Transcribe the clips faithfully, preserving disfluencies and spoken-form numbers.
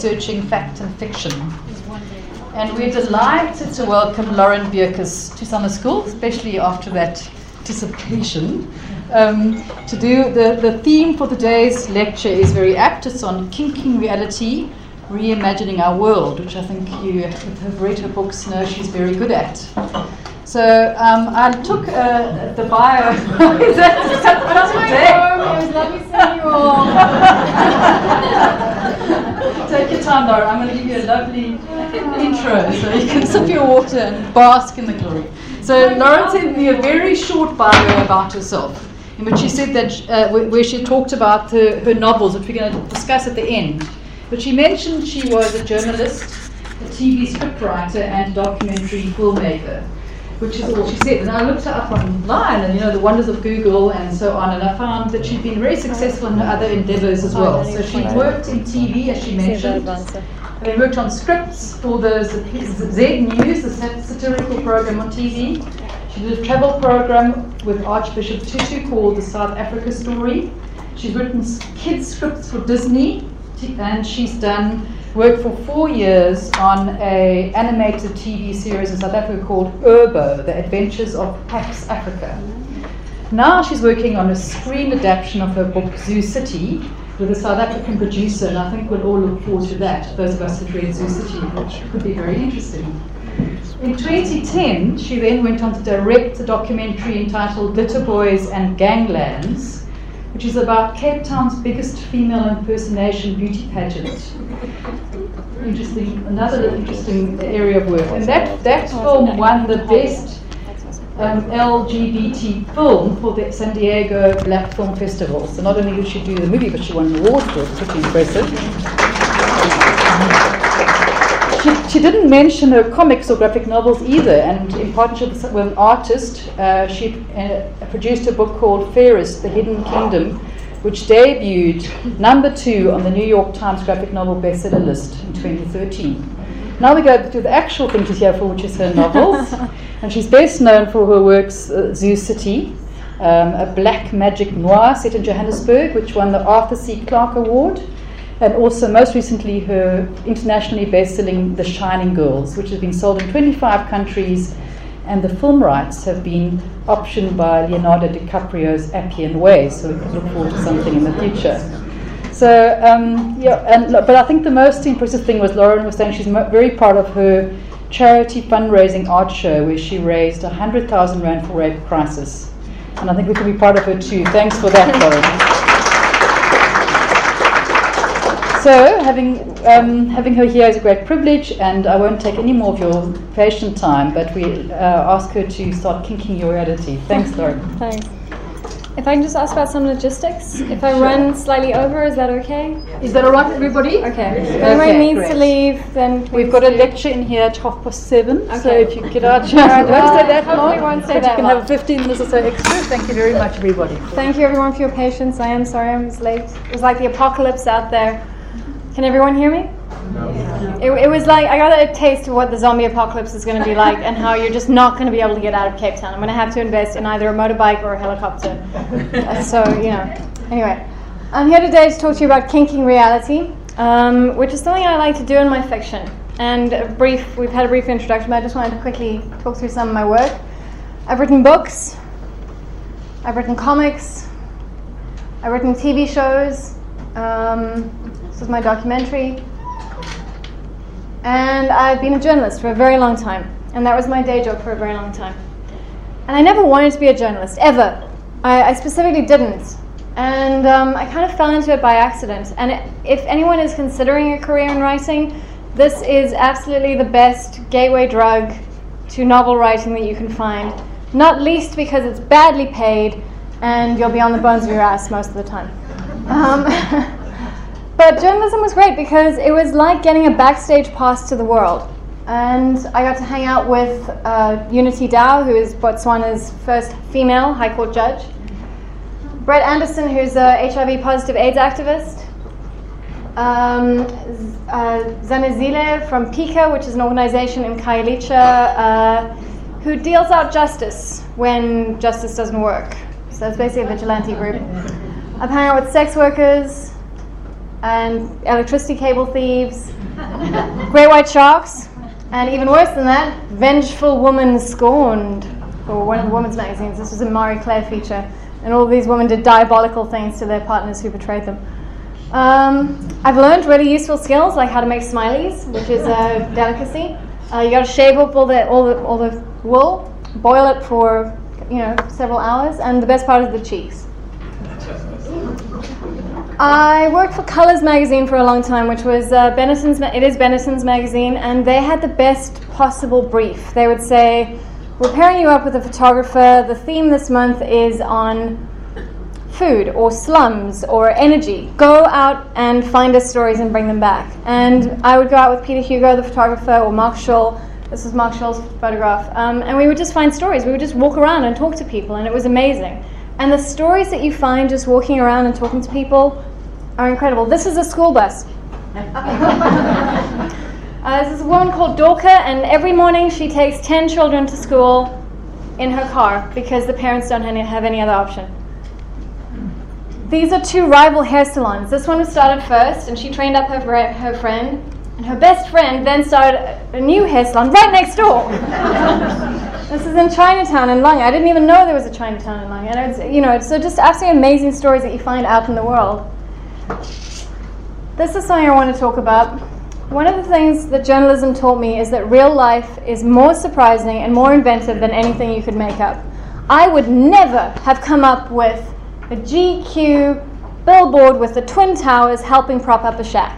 researching fact and fiction. And we're delighted to welcome Lauren Beukes to summer school, especially after that dissertation. Um, to do the, the theme for today's lecture is very apt. It's on kinking reality, reimagining our world, which I think you have read her books know she's very good at. So um, I took uh, the bio. Is that, is that It was lovely seeing you all. Take your time, Laura. I'm going to give you a lovely intro so you can sip your water and bask in the glory. So Lauren sent me a very short bio about herself, in which she said that, uh, where she talked about her, her novels, which we're going to discuss at the end. But she mentioned she was a journalist, a T V scriptwriter, and documentary filmmaker, which is all she said. And I looked her up online, and you know the wonders of Google and so on, and I found that she'd been very successful in her other endeavours as well. So she worked in T V, as she mentioned. She worked on scripts for the Z News, the satirical program on T V. She did a travel program with Archbishop Tutu called The South Africa Story. She's written kids scripts for Disney, and she's done work for four years on a animated T V series in South Africa called Urbo, The Adventures of Pax Africa. Now she's working on a screen adaptation of her book Zoo City with a South African producer, and I think we'll all look forward to that, those of us who've read Zoo City, which could be very interesting. In twenty ten, she then went on to direct a documentary entitled Glitter Boys and Ganglands, which is about Cape Town's biggest female impersonation beauty pageant. Interesting, another interesting area of work. And that, that film won the best um, L G B T film for the San Diego Black Film Festival. So not only did she do the movie, but she won an award for it. Pretty impressive. She, she didn't mention her comics or graphic novels either, and in partnership with an artist, uh, she uh, produced a book called Fairest, The Hidden Kingdom, which debuted number two on the New York Times graphic novel bestseller list in twenty thirteen. Now we go to the actual thing she's here for, which is her novels. And she's best known for her works uh, Zoo City, um, a black magic noir set in Johannesburg, which won the Arthur C. Clarke Award, and also most recently her internationally best-selling The Shining Girls, which has been sold in twenty-five countries, and the film rights have been optioned by Leonardo DiCaprio's Appian Way, so we can look forward to something in the future. So, um, yeah, and but I think the most impressive thing was Lauren was saying she's mo- very proud of her charity fundraising art show, where she raised one hundred thousand rand for Rape Crisis. And I think we can be proud of her too. Thanks for that, Lauren. So, having um, having her here is a great privilege, and I won't take any more of your patient time, but we uh, ask her to start kinking your reality. Thanks, Lauren. Thanks. If I can just ask about some logistics. If I Sure. run slightly over, is that okay? Is that all right, everybody? Okay. If Okay, anyone needs great. to leave, then We've got a lecture in here at half past seven, so Okay. if you get out, don't Alright, well, stay that hopefully long, won't stay but you that can long. have fifteen minutes or so extra. Thank you very much, everybody. Thank you everyone for your patience. I am sorry I was late. It was like the apocalypse out there. Can everyone hear me? No. It, it was like, I got a taste of what the zombie apocalypse is going to be like, and how you're just not going to be able to get out of Cape Town. I'm going to have to invest in either a motorbike or a helicopter. Uh, so, you know, anyway. I'm here today to talk to you about kinking reality, um, which is something I like to do in my fiction. And a brief, we've had a brief introduction, but I just wanted to quickly talk through some of my work. I've written books, I've written comics, I've written T V shows, um, this is my documentary, and I've been a journalist for a very long time, and that was my day job for a very long time. And I never wanted to be a journalist, ever. I, I specifically didn't. And um, I kind of fell into it by accident. And it, if anyone is considering a career in writing, this is absolutely the best gateway drug to novel writing that you can find. Not least because it's badly paid, and you'll be on the bones of your ass most of the time. Um, But journalism was great because it was like getting a backstage pass to the world. And I got to hang out with uh, Unity Dow, who is Botswana's first female High Court judge. Brett Anderson, who's a H I V positive AIDS activist. Um, uh, Zanezile from PICA, which is an organization in Khayelitsha, uh, who deals out justice when justice doesn't work. So it's basically a vigilante group. I've hung out with sex workers, and electricity cable thieves, great white sharks, and even worse than that, vengeful woman scorned, or one of the women's magazines. This was a Marie Claire feature, and all of these women did diabolical things to their partners who betrayed them. Um, I've learned really useful skills like how to make smileys, which is a delicacy. Uh, you got to shave up all the all the all the wool, boil it for you know several hours, and the best part is the cheeks. I worked for Colors magazine for a long time, which was uh, Benetton's. It is Benetton's magazine, and they had the best possible brief. They would say, "We're pairing you up with a photographer. The theme this month is on food or slums or energy. Go out and find us stories and bring them back." And I would go out with Peter Hugo, the photographer, or Mark Scholl. This was Mark Scholl's photograph, um, and we would just find stories. We would just walk around and talk to people, and it was amazing. And the stories that you find just walking around and talking to people are incredible. This is a school bus. uh, this is a woman called Dorka, and every morning she takes ten children to school in her car because the parents don't have any other option. These are two rival hair salons. This one was started first, and she trained up her, her friend, and her best friend then started a new hair salon right next door. This is in Chinatown in Lung. I didn't even know there was a Chinatown in Lung. And it's, you know, it's so just absolutely amazing stories that you find out in the world. This is something I want to talk about. One of the things that journalism taught me is that real life is more surprising and more inventive than anything you could make up. I would never have come up with a G Q billboard with the Twin Towers helping prop up a shack.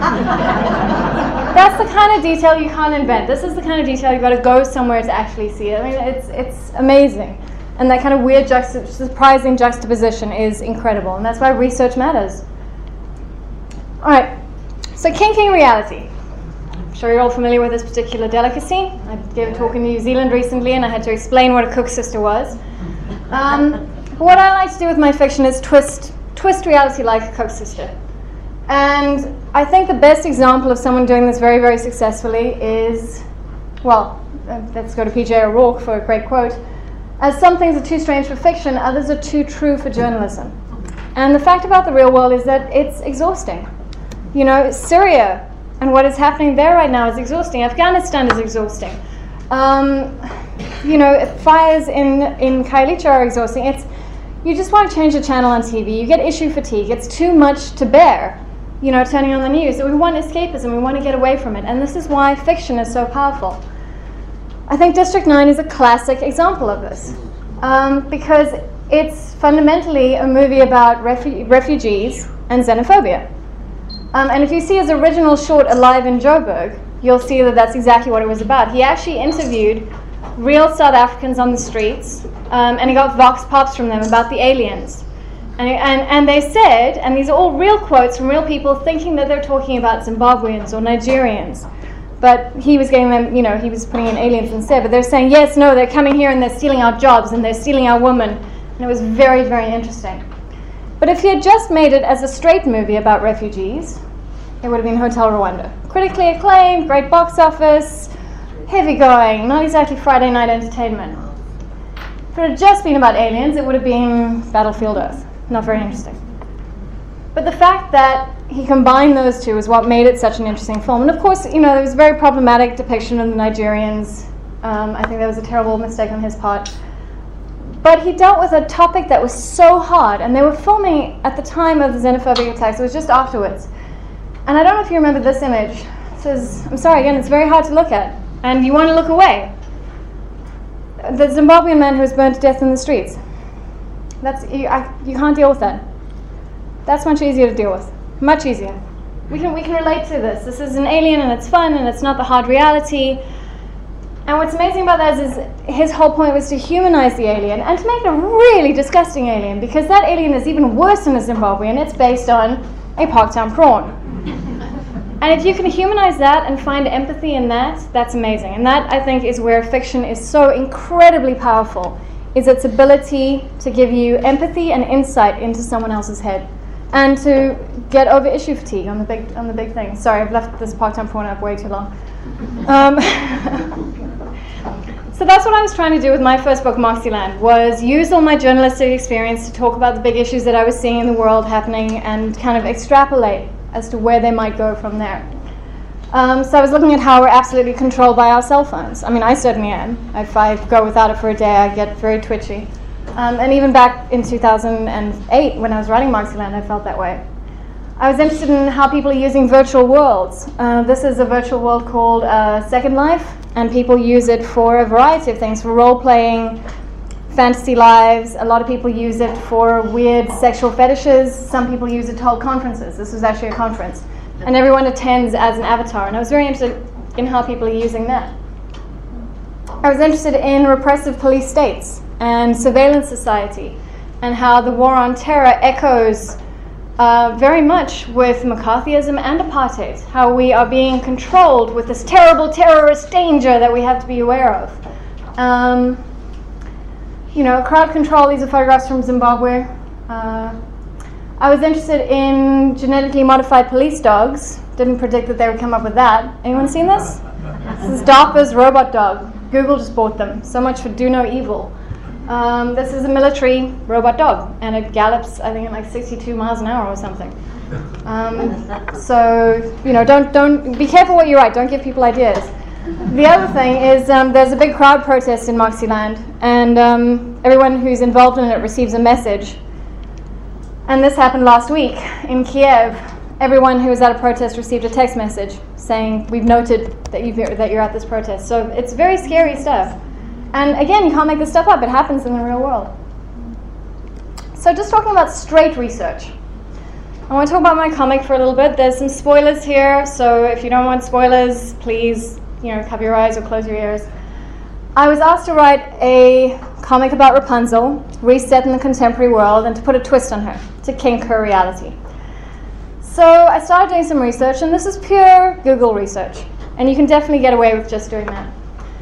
That's the kind of detail you can't invent. This is the kind of detail you've got to go somewhere to actually see it. I mean, it's it's amazing. And that kind of weird, juxtap- surprising juxtaposition is incredible. And that's why research matters. All right, so kinking reality. I'm sure you're all familiar with this particular delicacy. I gave a talk in New Zealand recently, and I had to explain what a cook sister was. Um, what I like to do with my fiction is twist, twist reality like a cook sister. And I think the best example of someone doing this very, very successfully is, well, uh, let's go to P J O'Rourke for a great quote. As some things are too strange for fiction, others are too true for journalism. And the fact about the real world is that it's exhausting. You know, Syria and what is happening there right now is exhausting. Afghanistan is exhausting. Um, you know, fires in, in Kailicha are exhausting. It's, you just want to change the channel on T V. You get issue fatigue. It's too much to bear, you know, turning on the news. So we want escapism. We want to get away from it. And this is why fiction is so powerful. I think District nine is a classic example of this. Um, because it's fundamentally a movie about refu- refugees and xenophobia. Um, and if you see his original short, Alive in Joburg, you'll see that that's exactly what it was about. He actually interviewed real South Africans on the streets, um, and he got vox pops from them about the aliens. And, and, and they said, and these are all real quotes from real people thinking that they're talking about Zimbabweans or Nigerians. But he was getting them, you know, he was putting in aliens instead. But they're saying, yes, no, they're coming here and they're stealing our jobs and they're stealing our women. And it was very, very interesting. But if he had just made it as a straight movie about refugees, it would have been Hotel Rwanda. Critically acclaimed, great box office, heavy going, not exactly Friday night entertainment. If it had just been about aliens, it would have been Battlefield Earth. Not very interesting. But the fact that he combined those two is what made it such an interesting film. And of course, you know, there was a very problematic depiction of the Nigerians. Um, I think that was a terrible mistake on his part. But he dealt with a topic that was so hard, and they were filming at the time of the xenophobic attacks. It was just afterwards. And I don't know if you remember this image. It says, I'm sorry, again, it's very hard to look at. And you want to look away. The Zimbabwean man who was burned to death in the streets. That's you, I, you can't deal with that. That's much easier to deal with. Much easier. We can, we can relate to this. This is an alien, and it's fun, and it's not the hard reality. And what's amazing about that is, is his whole point was to humanize the alien and to make it a really disgusting alien, because that alien is even worse than a Zimbabwean. It's based on a Parktown prawn. And if you can humanize that and find empathy in that, that's amazing. And that, I think, is where fiction is so incredibly powerful, is its ability to give you empathy and insight into someone else's head, and to get over issue fatigue on the big on the big thing. Sorry, I've left this Parktown prawn up way too long. Um, so that's what I was trying to do with my first book, Moxieland, was use all my journalistic experience to talk about the big issues that I was seeing in the world happening and kind of extrapolate as to where they might go from there. Um, so I was looking at how we're absolutely controlled by our cell phones. I mean, I certainly am. If I go without it for a day, I get very twitchy. Um, and even back in two thousand eight, when I was writing Moxieland, I felt that way. I was interested in how people are using virtual worlds. Uh, this is a virtual world called uh, Second Life, and people use it for a variety of things, for role-playing, fantasy lives. A lot of people use it for weird sexual fetishes. Some people use it to hold conferences. This was actually a conference. And everyone attends as an avatar. And I was very interested in how people are using that. I was interested in repressive police states and surveillance society, and how the war on terror echoes uh, very much with McCarthyism and apartheid, how we are being controlled with this terrible terrorist danger that we have to be aware of. Um, you know, crowd control. These are photographs from Zimbabwe. Uh, I was interested in genetically modified police dogs. Didn't predict that they would come up with that. Anyone seen this? This is DARPA's robot dog. Google just bought them. So much for do no evil. Um, this is a military robot dog, and it gallops, I think, at like sixty-two miles an hour or something. Um, so, you know, don't don't be careful what you write. Don't give people ideas. The other thing is um, there's a big crowd protest in Moxieland, and um, everyone who's involved in it receives a message. And this happened last week in Kiev. Everyone who was at a protest received a text message saying, we've noted that, you've, that you're at this protest. So it's very scary stuff. And again, you can't make this stuff up. It happens in the real world. So just talking about straight research. I want to talk about my comic for a little bit. There's some spoilers here, so if you don't want spoilers, please, you know, cover your eyes or close your ears. I was asked to write a comic about Rapunzel, reset in the contemporary world, and to put a twist on her, to kink her reality. So I started doing some research, and this is pure Google research. And you can definitely get away with just doing that.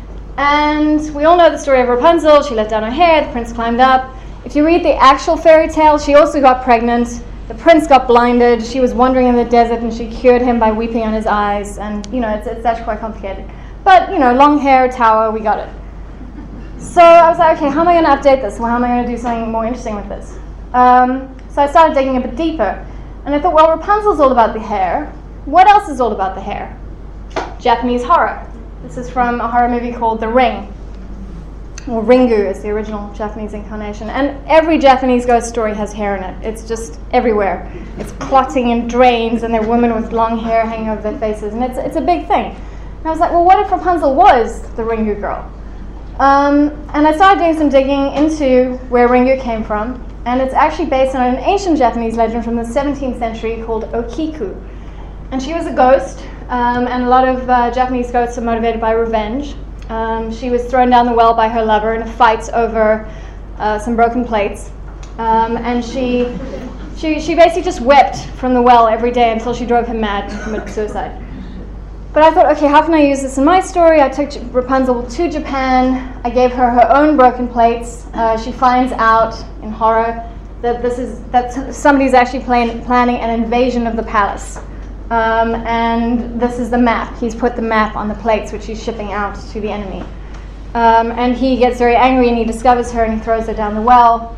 And we all know the story of Rapunzel. She let down her hair, the prince climbed up. If you read the actual fairy tale, she also got pregnant. The prince got blinded. She was wandering in the desert, and she cured him by weeping on his eyes. And, you know, it's, it's actually quite complicated. But, you know, long hair, tower, we got it. So I was like, okay, how am I going to update this? Well, how am I going to do something more interesting with this? Um, so I started digging a bit deeper. And I thought, well, Rapunzel's all about the hair. What else is all about the hair? Japanese horror. This is from a horror movie called The Ring. Or Ringu is the original Japanese incarnation. And every Japanese ghost story has hair in it. It's just everywhere. It's clotting and drains, and they're women with long hair hanging over their faces. And it's, it's a big thing. And I was like, well, what if Rapunzel was the Ringu girl? Um, and I started doing some digging into where Ringu came from. And it's actually based on an ancient Japanese legend from the seventeenth century called Okiku. And she was a ghost. Um, and a lot of uh, Japanese ghosts are motivated by revenge. Um, she was thrown down the well by her lover in a fight over uh, some broken plates. Um, and she, she, she basically just wept from the well every day until she drove him mad and committed suicide. But I thought, okay, how can I use this in my story? I took Rapunzel to Japan. I gave her her own broken plates. Uh, she finds out in horror that this is that somebody's actually plan, planning an invasion of the palace. Um, and this is the map. He's put the map on the plates, which he's shipping out to the enemy. Um, and he gets very angry, and he discovers her, and he throws her down the well.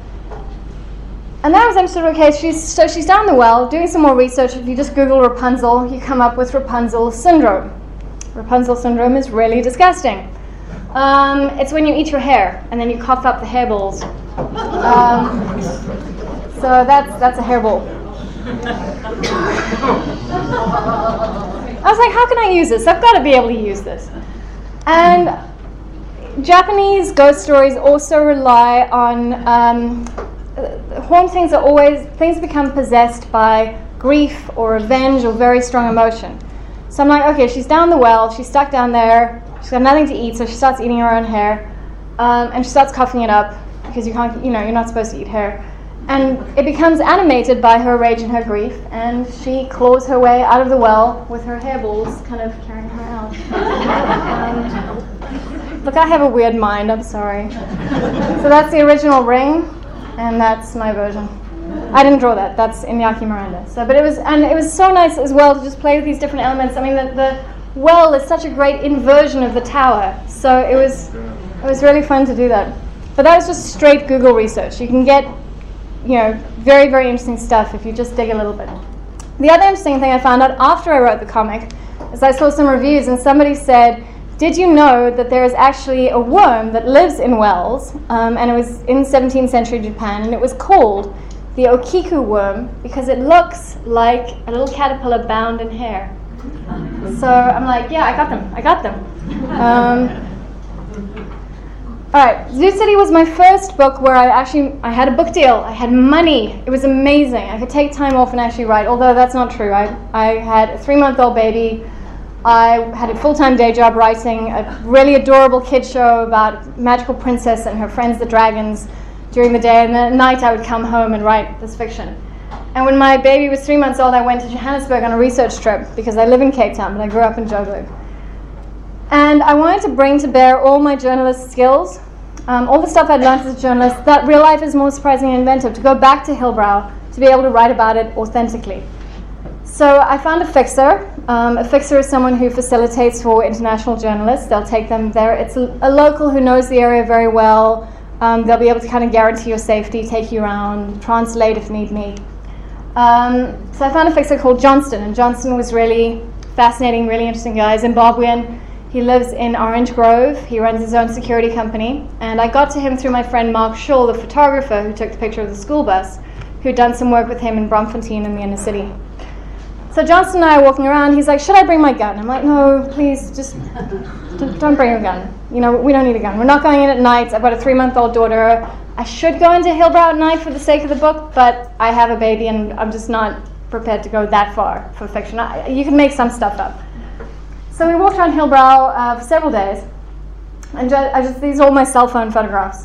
And then I was interested, okay, she's, so she's down the well, doing some more research. If you just Google Rapunzel, you come up with Rapunzel syndrome. Rapunzel syndrome is really disgusting. Um, it's when you eat your hair, and then you cough up the hairballs. Um, so that's, that's a hairball. I was like, how can I use this? I've got to be able to use this. And Japanese ghost stories also rely on um, hauntings are always, things become possessed by grief or revenge or very strong emotion. So I'm like, okay, she's down the well, she's stuck down there, she's got nothing to eat, so she starts eating her own hair, um, and she starts coughing it up because you can't, you know, you're not supposed to eat hair. And it becomes animated by her rage and her grief, and she claws her way out of the well with her hairballs kind of carrying her out. Um, look, I have a weird mind, I'm sorry. So that's the original Ring, and that's my version. I didn't draw that, that's Iñaki Miranda. So, but it was, and it was so nice as well to just play with these different elements. I mean, the, the well is such a great inversion of the tower, so it was, it was really fun to do that. But that was just straight Google research. You can get, you know, very, very interesting stuff if you just dig a little bit. The other interesting thing I found out after I wrote the comic is I saw some reviews and somebody said, did you know that there is actually a worm that lives in wells, um, and it was in seventeenth century Japan, and it was called the Okiku worm because it looks like a little caterpillar bound in hair. So I'm like, yeah, I got them, I got them. Um, all right, Zoo City was my first book where I actually, I had a book deal, I had money, it was amazing. I could take time off and actually write, although that's not true. I, I had a three-month-old baby, I had a full-time day job writing a really adorable kid show about magical princess and her friends the dragons during the day, and then at night I would come home and write this fiction. And when my baby was three months old, I went to Johannesburg on a research trip because I live in Cape Town, but I grew up in Joburg. And I wanted to bring to bear all my journalist skills, um, all the stuff I'd learned as a journalist, that real life is more surprising and inventive, to go back to Hillbrow, to be able to write about it authentically. So I found a fixer. Um, a fixer is someone who facilitates for international journalists. They'll take them there. It's a, a local who knows the area very well. Um, they'll be able to kind of guarantee your safety, take you around, translate if need be. Um, so I found a fixer called Johnston, and Johnston was really fascinating, really interesting guy, Zimbabwean. He lives in Orange Grove. He runs his own security company. And I got to him through my friend Mark Shaw, the photographer who took the picture of the school bus, who'd done some work with him in Bromfontein in the inner city. So Johnston and I are walking around. He's like, should I bring my gun? I'm like, no, please, just don't, don't bring your gun. You know, we don't need a gun. We're not going in at night. I've got a three-month-old daughter. I should go into Hillbrow at night for the sake of the book, but I have a baby and I'm just not prepared to go that far for fiction. I, you can make some stuff up. So we walked around Hillbrow uh, for several days, and just, I just, these are all my cell phone photographs,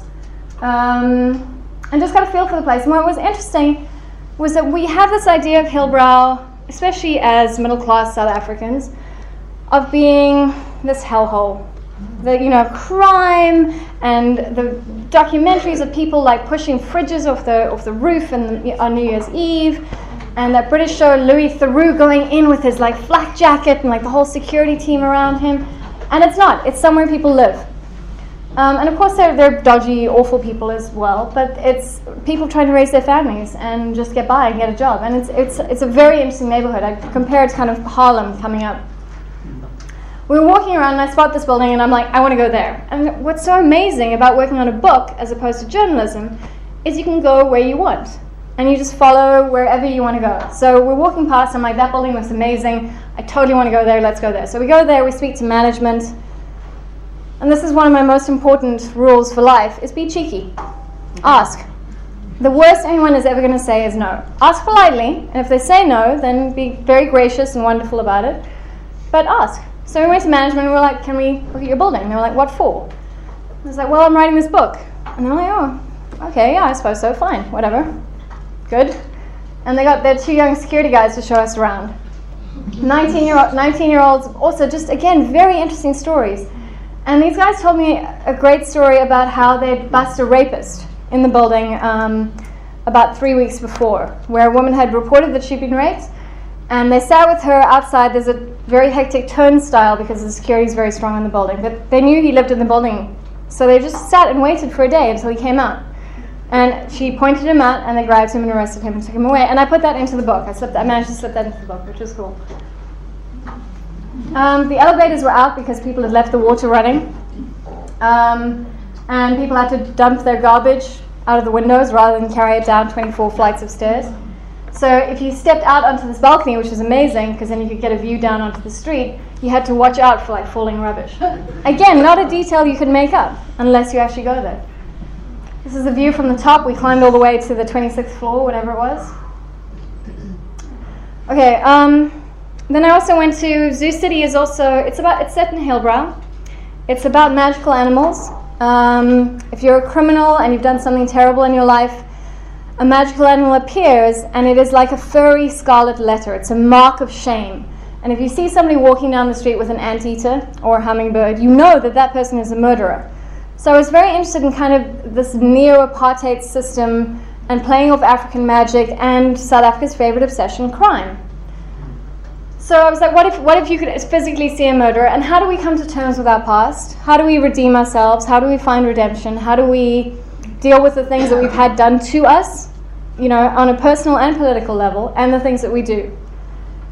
um, and just got a feel for the place. And what was interesting was that we have this idea of Hillbrow, especially as middle-class South Africans, of being this hellhole. The, you know, crime and the documentaries of people like pushing fridges off the off the roof and on New Year's Eve, and that British show Louis Theroux going in with his like flak jacket and like the whole security team around him. And it's not. It's somewhere people live. Um, and of course they're, they're dodgy, awful people as well, but it's people trying to raise their families and just get by and get a job. And it's it's it's a very interesting neighborhood. I compare it to kind of Harlem coming up. We were walking around and I spot this building and I'm like, I want to go there. And what's so amazing about working on a book as opposed to journalism is you can go where you want. And you just follow wherever you want to go. So we're walking past, I'm like, that building looks amazing. I totally want to go there, let's go there. So we go there, we speak to management. And this is one of my most important rules for life, is be cheeky. Ask. The worst anyone is ever going to say is no. Ask politely, and if they say no, then be very gracious and wonderful about it. But ask. So we went to management and we were like, can we look at your building? And they were like, what for? I was like, well, I'm writing this book. And they were like, oh, okay, yeah, I suppose so, fine, whatever. Good. And they got their two young security guys to show us around. nineteen-year-old, nineteen-year-olds, also just, again, very interesting stories. And these guys told me a great story about how they'd bust a rapist in the building um, about three weeks before, where a woman had reported that she'd been raped. And they sat with her outside. There's a very hectic turnstile because the security is very strong in the building. But they knew he lived in the building. So they just sat and waited for a day until he came out. And she pointed him out, and they grabbed him and arrested him and took him away. And I put that into the book. I, slipped, I managed to slip that into the book, which was cool. Um, the elevators were out because people had left the water running. Um, and people had to dump their garbage out of the windows rather than carry it down twenty-four flights of stairs. So if you stepped out onto this balcony, which was amazing because then you could get a view down onto the street, you had to watch out for like falling rubbish. Again, not a detail you could make up unless you actually go there. This is the view from the top. We climbed all the way to the twenty-sixth floor, whatever it was. Okay, um, then I also went to Zoo City. Is also it's about it's set in Hillbrow. It's about magical animals. Um, if you're a criminal and you've done something terrible in your life, a magical animal appears, and it is like a furry scarlet letter. It's a mark of shame. And if you see somebody walking down the street with an anteater or a hummingbird, you know that that person is a murderer. So I was very interested in kind of this neo-apartheid system and playing off African magic and South Africa's favorite obsession, crime. So I was like, what if what if you could physically see a murderer, and how do we come to terms with our past? How do we redeem ourselves? How do we find redemption? How do we deal with the things that we've had done to us, you know, on a personal and political level, and the things that we do?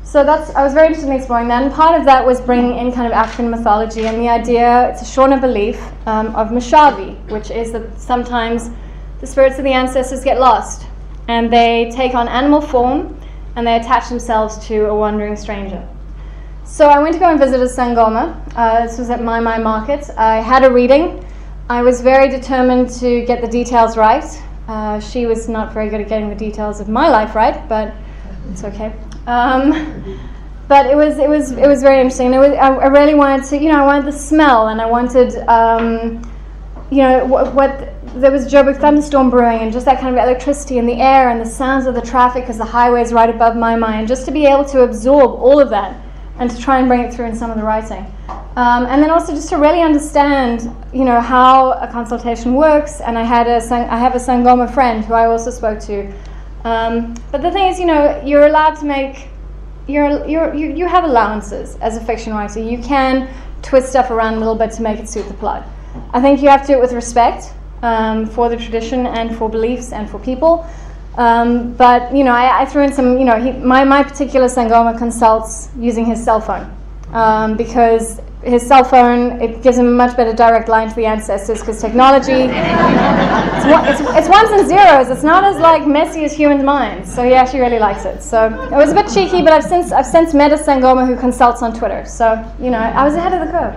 So that's, I was very interested in exploring that, and part of that was bringing in kind of African mythology and the idea, it's a Shona belief, um, of Mashavi, which is that sometimes the spirits of the ancestors get lost, and they take on animal form, and they attach themselves to a wandering stranger. So I went to go and visit a Sangoma. Uh, this was at My My Market. I had a reading. I was very determined to get the details right. Uh, she was not very good at getting the details of my life right, but it's okay. Um, but it was it was it was very interesting. It was, I, I really wanted to, you know, I wanted the smell, and I wanted, um, you know, what, what there was Joburg thunderstorm brewing, and just that kind of electricity in the air, and the sounds of the traffic because the highway is right above my mind. Just to be able to absorb all of that, and to try and bring it through in some of the writing, um, and then also just to really understand, you know, how a consultation works. And I had a I have a Sangoma friend who I also spoke to. Um, but the thing is, you know, you're allowed to make, you're, you're, you you have allowances as a fiction writer. You can twist stuff around a little bit to make it suit the plot. I think you have to do it with respect um, for the tradition and for beliefs and for people. Um, but, you know, I, I threw in some, you know, he, my, my particular Sangoma consults using his cell phone. Um, because his cell phone, it gives him a much better direct line to the ancestors, because technology, it's, one, it's, it's ones and zeros. It's not as like messy as human minds. So he actually really likes it. So it was a bit cheeky, but I've since I've since met a Sangoma who consults on Twitter. So, you know, I was ahead of the curve.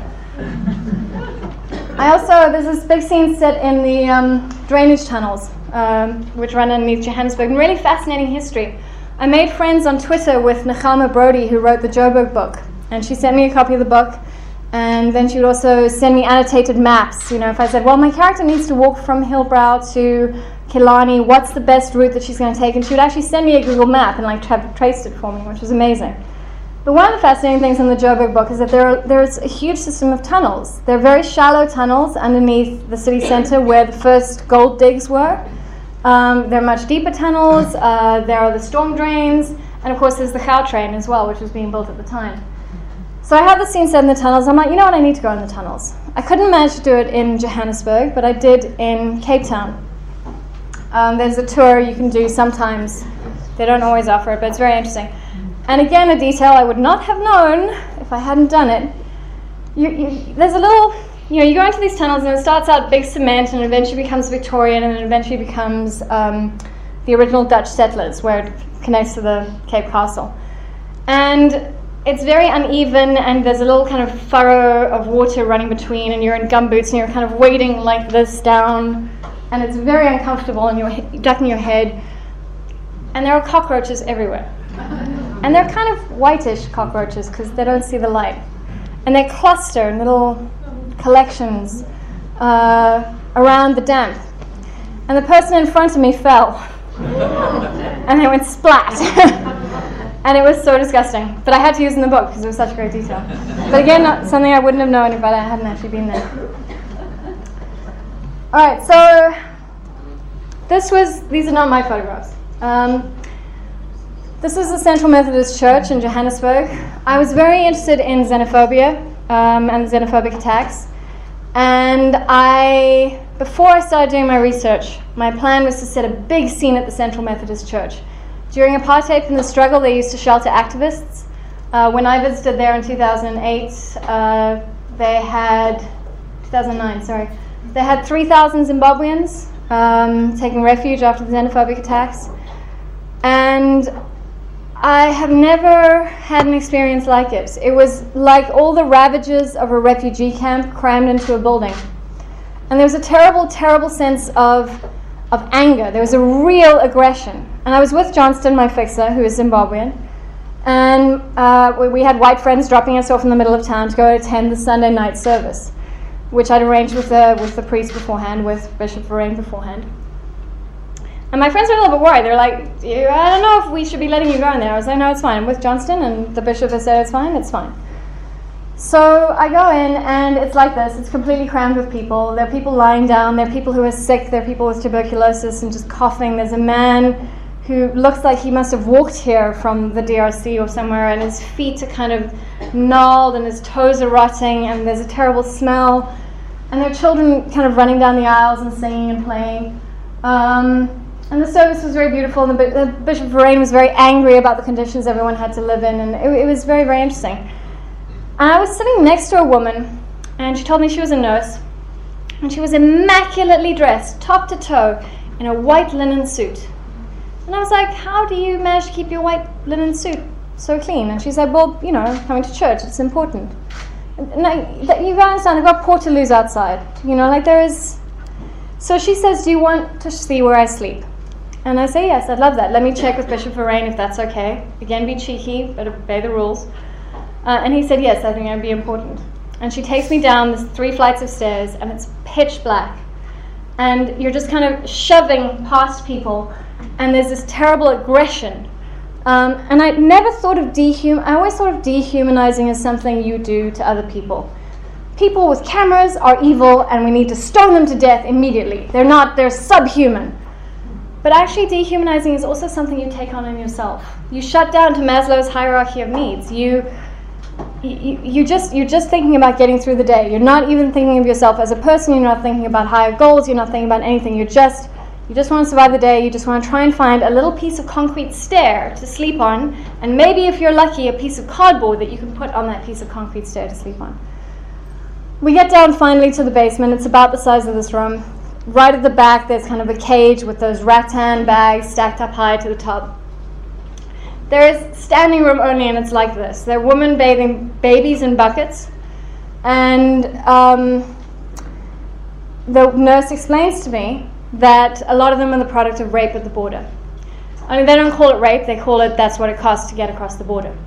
I also, there's this big scene set in the um, drainage tunnels, um, which run underneath Johannesburg, and really fascinating history. I made friends on Twitter with Nechama Brody, who wrote the Joburg book. And she sent me a copy of the book, and then she would also send me annotated maps. You know, if I said, well, my character needs to walk from Hillbrow to Killarney, what's the best route that she's going to take? And she would actually send me a Google map and like tra- traced it for me, which was amazing. But one of the fascinating things in the Joburg book is that there are, there's a huge system of tunnels. They're very shallow tunnels underneath the city centre where the first gold digs were. Um, there are much deeper tunnels. Uh, there are the storm drains. And of course, there's the Gautrain as well, which was being built at the time. So I had the scene set in the tunnels. I'm like, you know what, I need to go in the tunnels. I couldn't manage to do it in Johannesburg, but I did in Cape Town. Um, there's a tour you can do sometimes. They don't always offer it, but it's very interesting. And again, a detail I would not have known if I hadn't done it. You, you, there's a little, you know, you go into these tunnels and it starts out big cement and eventually becomes Victorian and then eventually becomes um, the original Dutch settlers where it connects to the Cape Castle. And it's very uneven, and there's a little kind of furrow of water running between, and you're in gumboots and you're kind of wading like this down, and it's very uncomfortable, and you're ducking your head, and there are cockroaches everywhere. And they're kind of whitish cockroaches because they don't see the light. And they cluster in little collections uh, around the damp. And the person in front of me fell. And they went splat. And it was so disgusting. But I had to use it in the book because it was such great detail. But again, not something I wouldn't have known if I hadn't actually been there. Alright, so this was, these are not my photographs. Um, this is the Central Methodist Church in Johannesburg. I was very interested in xenophobia um, and the xenophobic attacks. And I, before I started doing my research, my plan was to set a big scene at the Central Methodist Church. During apartheid and the struggle, they used to shelter activists. Uh, when I visited there in two thousand eight, uh, they had, two thousand nine, sorry, they had three thousand Zimbabweans um, taking refuge after the xenophobic attacks. And I have never had an experience like it. It was like all the ravages of a refugee camp crammed into a building. And there was a terrible, terrible sense of, of anger. There was a real aggression. And I was with Johnston, my fixer, who is Zimbabwean. And uh, we, we had white friends dropping us off in the middle of town to go attend the Sunday night service, which I'd arranged with the, with the priest beforehand, with Bishop Vereen beforehand. And my friends were a little bit worried. They were like, I don't know if we should be letting you go in there. I was like, no, it's fine. I'm with Johnston, and the bishop has said it's fine, it's fine. So I go in, and it's like this. It's completely crammed with people. There are people lying down. There are people who are sick. There are people with tuberculosis and just coughing. There's a man who looks like he must have walked here from the D R C or somewhere, and his feet are kind of gnarled, and his toes are rotting, and there's a terrible smell. And there are children kind of running down the aisles and singing and playing. Um, And the service was very beautiful, and the, the Bishop of Verrain was very angry about the conditions everyone had to live in, and it, it was very, very interesting. And I was sitting next to a woman, and she told me she was a nurse, and she was immaculately dressed, top to toe, in a white linen suit. And I was like, how do you manage to keep your white linen suit so clean? And she said, well, you know, coming to church, it's important. And I, that, you gotta understand, they've got portaloos outside, you know, like there is... So she says, do you want to see where I sleep? And I say, yes, I'd love that. Let me check with Bishop Verrain if that's okay. Again, be cheeky, but obey the rules. Uh, and he said, yes, I think that would be important. And she takes me down this three flights of stairs, and it's pitch black. And you're just kind of shoving past people, and there's this terrible aggression. Um, and I never thought of dehum. I always thought of dehumanizing as something you do to other people. People with cameras are evil, and we need to stone them to death immediately. They're not, they're subhuman. But actually, dehumanizing is also something you take on in yourself. You shut down to Maslow's hierarchy of needs. You, you, you just, you're just thinking about getting through the day. You're not even thinking of yourself as a person. You're not thinking about higher goals. You're not thinking about anything. You're just, you just want to survive the day. You just want to try and find a little piece of concrete stair to sleep on, and maybe, if you're lucky, a piece of cardboard that you can put on that piece of concrete stair to sleep on. We get down finally to the basement. It's about the size of this room. Right at the back, there's kind of a cage with those rattan bags stacked up high to the top. There is standing room only, and it's like this. There are women bathing babies in buckets, and um, the nurse explains to me that a lot of them are the product of rape at the border. I mean, they don't call it rape, they call it that's what it costs to get across the border.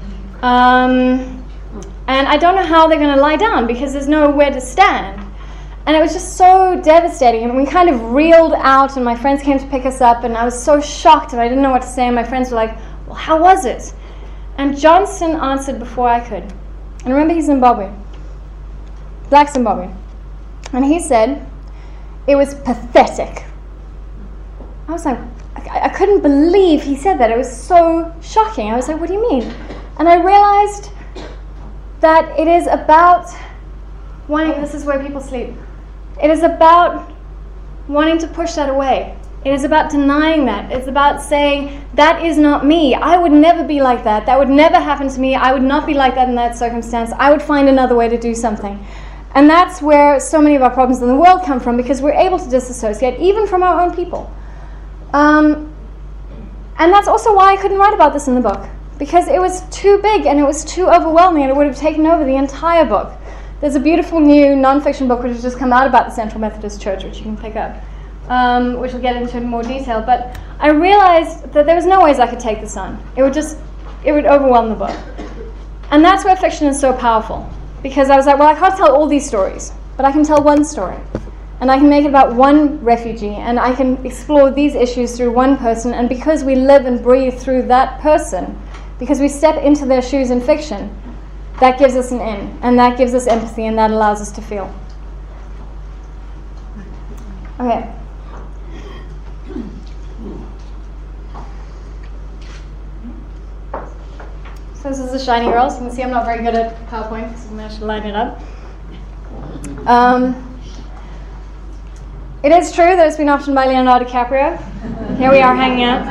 Um, and I don't know how they're going to lie down, because there's nowhere to stand. And it was just so devastating, and we kind of reeled out, and my friends came to pick us up, and I was so shocked, and I didn't know what to say, and my friends were like, well, how was it? And Johnson answered before I could. And remember, he's Zimbabwe, black Zimbabwe. And he said, it was pathetic. I was like, I, I couldn't believe he said that. It was so shocking. I was like, what do you mean? And I realized that it is about wanting, this is where people sleep. It is about wanting to push that away. It is about denying that. It's about saying, that is not me. I would never be like that. That would never happen to me. I would not be like that in that circumstance. I would find another way to do something. And that's where so many of our problems in the world come from, because we're able to disassociate, even from our own people. Um, and that's also why I couldn't write about this in the book, because it was too big and it was too overwhelming, and it would have taken over the entire book. There's a beautiful new non-fiction book which has just come out about the Central Methodist Church, which you can pick up, um, which we'll get into in more detail. But I realized that there was no ways I could take this on. It would just, it would overwhelm the book. And that's where fiction is so powerful. Because I was like, well, I can't tell all these stories, but I can tell one story. And I can make it about one refugee, and I can explore these issues through one person. And because we live and breathe through that person, because we step into their shoes in fiction, that gives us an in, and that gives us empathy, and that allows us to feel. Okay. So this is the Shiny Girls. You can see I'm not very good at PowerPoint, because I managed to line it up. Um, it is true that it's been optioned by Leonardo DiCaprio. Here we are hanging out.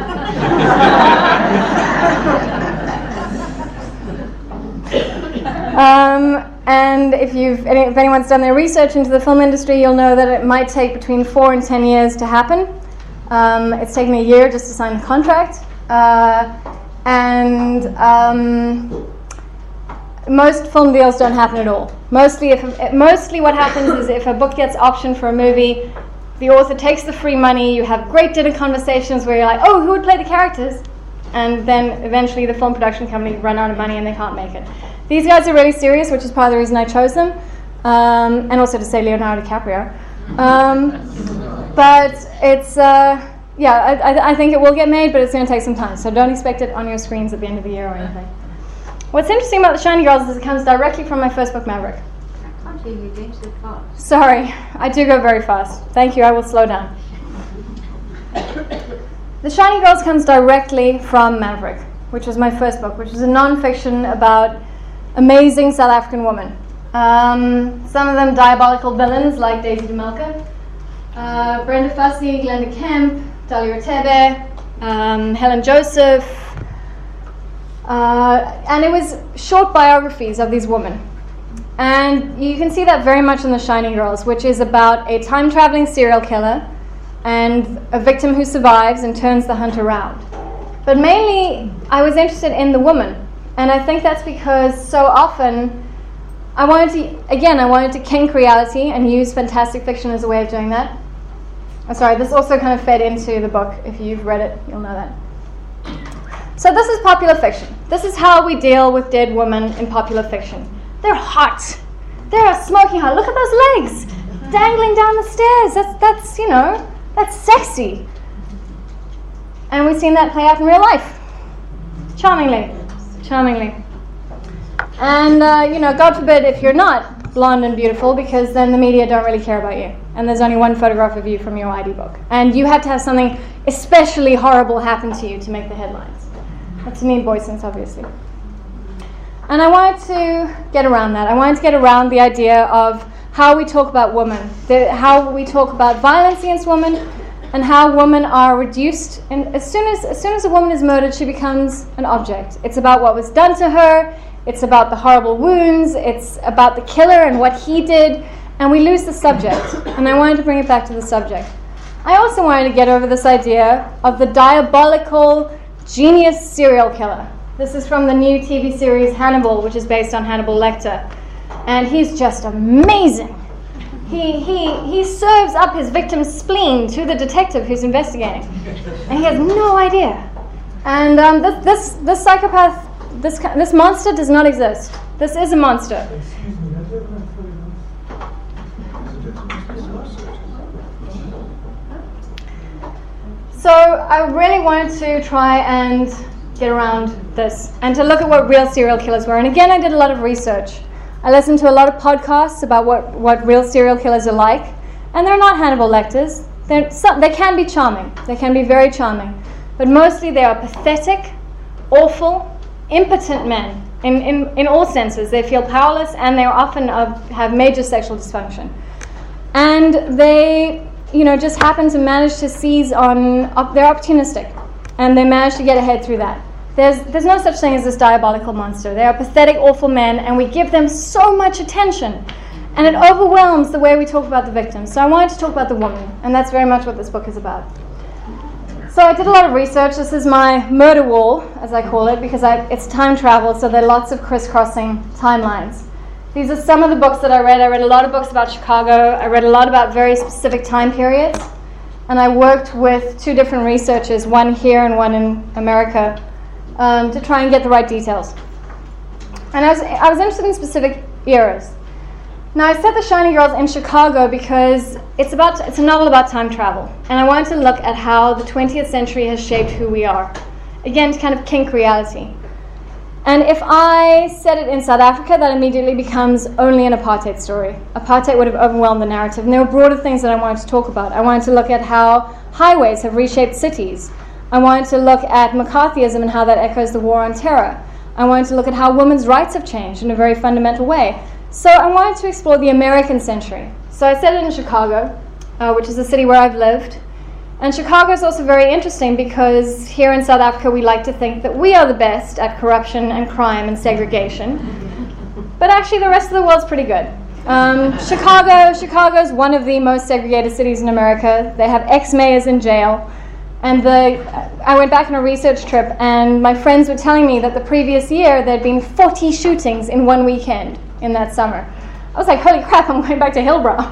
Um, and if you've, if anyone's done their research into the film industry, you'll know that it might take between four and ten years to happen. Um, it's taken a year just to sign the contract, uh, and um, most film deals don't happen at all. Mostly, if mostly what happens is if a book gets optioned for a movie, the author takes the free money. You have great dinner conversations where you're like, "Oh, who would play the characters?" And then eventually the film production company run out of money and they can't make it. These guys are really serious, which is part of the reason I chose them, um, and also to say Leonardo DiCaprio. Um, but it's, uh, yeah, I, I, I think it will get made, but it's going to take some time. So don't expect it on your screens at the end of the year or anything. What's interesting about The Shiny Girls is it comes directly from my first book, Maverick. I can't hear you going so fast. Sorry, I do go very fast. Thank you, I will slow down. The Shiny Girls comes directly from Maverick, which was my first book, which was a non-fiction about amazing South African women. Um, some of them diabolical villains like Daisy DeMelka, uh, Brenda Fussy, Glenda Kemp, Dalia Otebe, um, Helen Joseph, uh, and it was short biographies of these women. And you can see that very much in The Shining Girls, which is about a time-traveling serial killer and a victim who survives and turns the hunt around. But mainly, I was interested in the woman. And I think that's because so often, I wanted to, again, I wanted to kink reality and use fantastic fiction as a way of doing that. Oh, sorry, this also kind of fed into the book. If you've read it, you'll know that. So this is popular fiction. This is how we deal with dead women in popular fiction. They're hot. They're smoking hot. Look at those legs dangling down the stairs. That's, that's, you know, that's sexy. And we've seen that play out in real life. Charmingly. Charmingly. And, uh, you know, God forbid if you're not blonde and beautiful, because then the media don't really care about you. And there's only one photograph of you from your I D book. And you have to have something especially horrible happen to you to make the headlines. That's a neat voice sense, obviously. And I wanted to get around that. I wanted to get around the idea of how we talk about women, the, how we talk about violence against women, and how women are reduced. And as soon as, as soon as a woman is murdered, she becomes an object. It's about what was done to her. It's about the horrible wounds. It's about the killer and what he did. And we lose the subject. And I wanted to bring it back to the subject. I also wanted to get over this idea of the diabolical genius serial killer. This is from the new T V series Hannibal, which is based on Hannibal Lecter. And he's just amazing. He, he, he serves up his victim's spleen to the detective who's investigating. And he has no idea. And um, this, this, this psychopath, this, this monster does not exist. This is a monster. Excuse me, I don't know fully So I really wanted to try and get around this and to look at what real serial killers were. And again, I did a lot of research. I listened to a lot of podcasts about what, what real serial killers are like. And they're not Hannibal Lecters. They're some, they can be charming. They can be very charming. But mostly they are pathetic, awful, impotent men. In, in, in all senses. They feel powerless and they often uh, have major sexual dysfunction. And they, you know, just happen to manage to seize on, uh, they're opportunistic. And they manage to get ahead through that. There's, there's no such thing as this diabolical monster. They are pathetic, awful men, and we give them so much attention. And it overwhelms the way we talk about the victims. So I wanted to talk about the woman, and that's very much what this book is about. So I did a lot of research. This is my murder wall, as I call it, because I, it's time travel, so there are lots of crisscrossing timelines. These are some of the books that I read. I read a lot of books about Chicago. I read a lot about very specific time periods. And I worked with two different researchers, one here and one in America, um, to try and get the right details. And I was, I was interested in specific eras. Now, I set The Shining Girls in Chicago because it's, about, it's a novel about time travel. And I wanted to look at how the twentieth century has shaped who we are. Again, to kind of kink reality. And if I set it in South Africa, that immediately becomes only an apartheid story. Apartheid would have overwhelmed the narrative. And there were broader things that I wanted to talk about. I wanted to look at how highways have reshaped cities. I wanted to look at McCarthyism and how that echoes the war on terror. I wanted to look at how women's rights have changed in a very fundamental way. So I wanted to explore the American century. So I set it in Chicago, uh, which is a city where I've lived. And Chicago is also very interesting because here in South Africa we like to think that we are the best at corruption and crime and segregation. But actually the rest of the world's pretty good. Um, Chicago, Chicago is one of the most segregated cities in America. They have ex-mayors in jail. And the, I went back on a research trip and my friends were telling me that the previous year there'd been forty shootings in one weekend in that summer. I was like, holy crap, I'm going back to Hillbrow.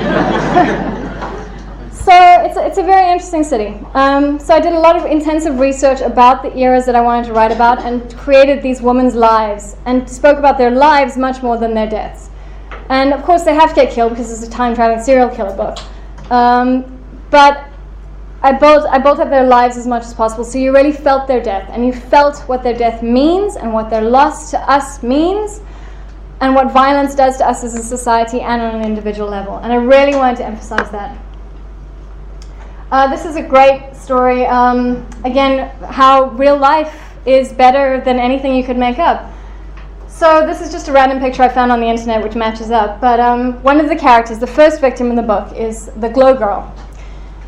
So it's a, it's a very interesting city. Um, so I did a lot of intensive research about the eras that I wanted to write about and created these women's lives and spoke about their lives much more than their deaths. And of course they have to get killed because it's a time-traveling serial killer book. Um, but I built, I built up their lives as much as possible so you really felt their death and you felt what their death means and what their loss to us means and what violence does to us as a society and on an individual level. And I really wanted to emphasize that. Uh, this is a great story. Um, again, how real life is better than anything you could make up. So this is just a random picture I found on the internet which matches up. But um, one of the characters, the first victim in the book, is the Glow Girl.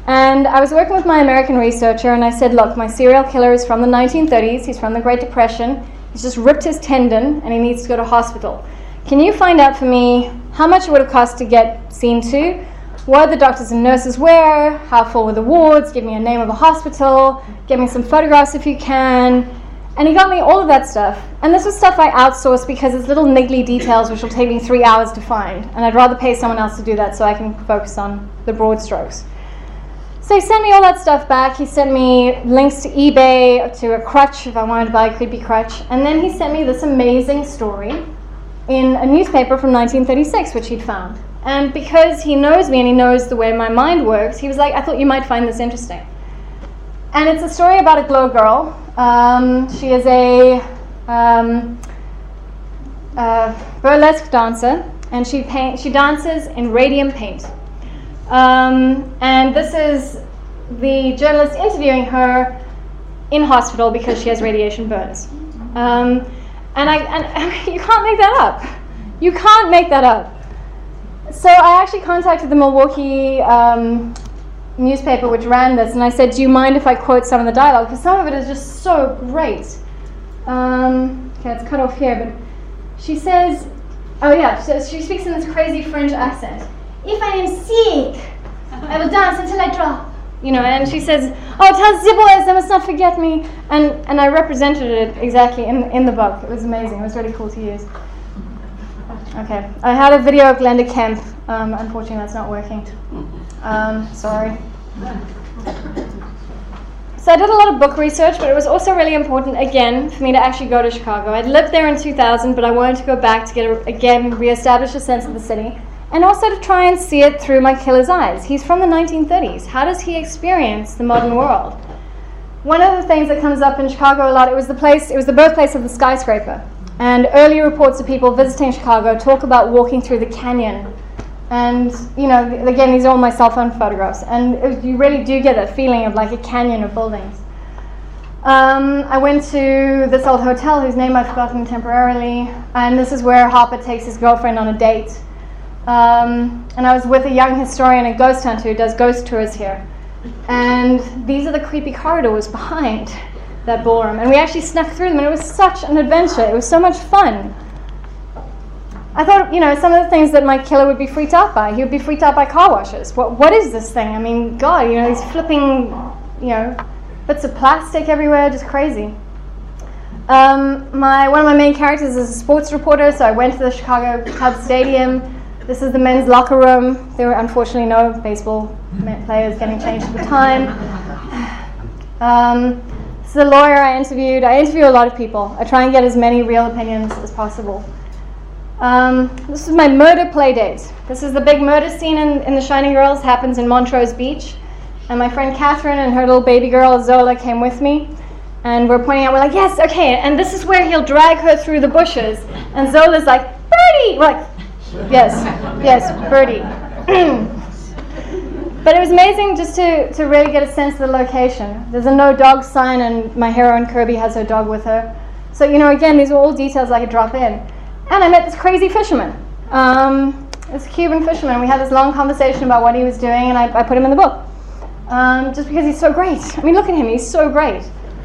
And I was working with my American researcher, and I said, look, my serial killer is from the nineteen thirties. He's from the Great Depression. He's just ripped his tendon, and he needs to go to hospital. Can you find out for me how much it would have cost to get seen to? What the doctors and nurses wear? How full were the wards? Give me a name of a hospital. Get me some photographs if you can. And he got me all of that stuff. And this was stuff I outsourced because it's little niggly details which will take me three hours to find. And I'd rather pay someone else to do that so I can focus on the broad strokes. So he sent me all that stuff back. He sent me links to eBay, to a crutch if I wanted to buy a creepy crutch. And then he sent me this amazing story in a newspaper from nineteen thirty-six, which he'd found. And because he knows me and he knows the way my mind works, he was like, I thought you might find this interesting. And it's a story about a glow girl. Um, she is a um, uh, burlesque dancer, and she paint, she dances in radium paint. Um, and this is the journalist interviewing her in hospital because she has radiation burns. Um, and I, and you can't make that up. You can't make that up. So I actually contacted the Milwaukee um, newspaper which ran this, and I said, do you mind if I quote some of the dialogue? Because some of it is just so great. Um, okay, it's cut off here, but she says, oh yeah, so she speaks in this crazy French accent. If I am sick, I will dance until I drop. You know, and she says, oh, tell the boys they must not forget me. And and I represented it exactly in, in the book. It was amazing. It was really cool to use. Okay, I had a video of Glenda Kemp. Um, unfortunately, that's not working. Um, sorry. So I did a lot of book research, but it was also really important, again, for me to actually go to Chicago. I'd lived there in two thousand, but I wanted to go back to get, a, again, reestablish a sense of the city, and also to try and see it through my killer's eyes. He's from the nineteen thirties. How does he experience the modern world? One of the things that comes up in Chicago a lot, it was the place, it was the birthplace of the skyscraper. And early reports of people visiting Chicago talk about walking through the canyon. And, you know, again, these are all my cell phone photographs. And it, you really do get that feeling of like a canyon of buildings. Um, I went to this old hotel whose name I've forgotten temporarily. And this is where Harper takes his girlfriend on a date. Um, and I was with a young historian, a ghost hunter who does ghost tours here. And these are the creepy corridors behind that ballroom. And we actually snuck through them, and it was such an adventure. It was so much fun. I thought, you know, some of the things that my killer would be freaked out by. He would be freaked out by car washes. What, what is this thing? I mean, God, you know, these flipping, you know, bits of plastic everywhere, just crazy. Um, my one of my main characters is a sports reporter, so I went to the Chicago Cubs Stadium. This is the men's locker room. There were unfortunately no baseball players getting changed at the time. Um, this is a lawyer I interviewed. I interview a lot of people. I try and get as many real opinions as possible. Um, this is my murder play date. This is the big murder scene in, in The Shining Girls. Happens in Montrose Beach. And my friend Catherine and her little baby girl Zola came with me. And we're pointing out, we're like, yes, okay, and this is where he'll drag her through the bushes. And Zola's like, Birdie! We're like, yes, yes, Birdie. But it was amazing just to, to really get a sense of the location. There's a no dog sign, and my heroine Kirby has her dog with her. So, you know, again, these are all details I could drop in. And I met this crazy fisherman. Um, this Cuban fisherman. We had this long conversation about what he was doing, and I, I put him in the book. Um, just because he's so great. I mean, look at him, he's so great.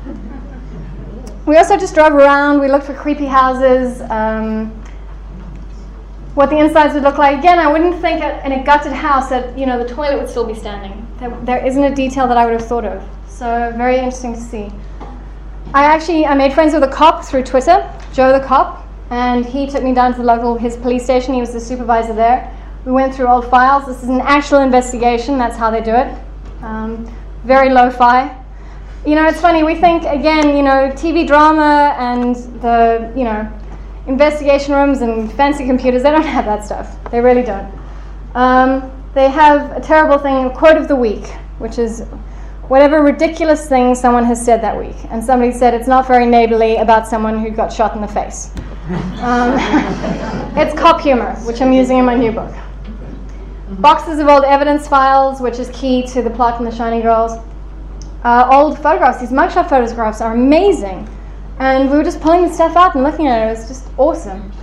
We also just drove around, we looked for creepy houses, um, what the insides would look like. Again, I wouldn't think at, in a gutted house that, you know, the toilet would still be standing. There, there isn't a detail that I would have thought of. So, very interesting to see. I actually, I made friends with a cop through Twitter, Joe the cop, and he took me down to the local, his police station. He was the supervisor there. We went through old files. This is an actual investigation, that's how they do it. Um, very lo-fi. You know, it's funny, we think, again, you know, T V drama and the, you know, investigation rooms and fancy computers, they don't have that stuff. They really don't. Um, they have a terrible thing, a quote of the week, which is whatever ridiculous thing someone has said that week. And somebody said it's not very neighborly about someone who got shot in the face. Um, it's cop humor, which I'm using in my new book. Boxes of old evidence files, which is key to the plot in The Shining Girls. Uh, old photographs, these mugshot photographs are amazing. And we were just pulling the stuff out and looking at it. It was just awesome.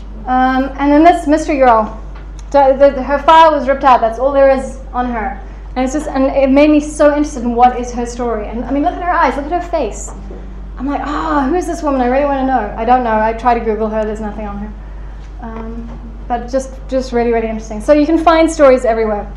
Um, and then this mystery girl. The, the, her file was ripped out. That's all there is on her. And it's just, and it made me so interested in what is her story. And I mean, look at her eyes, look at her face. I'm like, ah, oh, who is this woman? I really want to know. I don't know. I try to Google her. There's nothing on her. Um, but just, just really, really interesting. So you can find stories everywhere.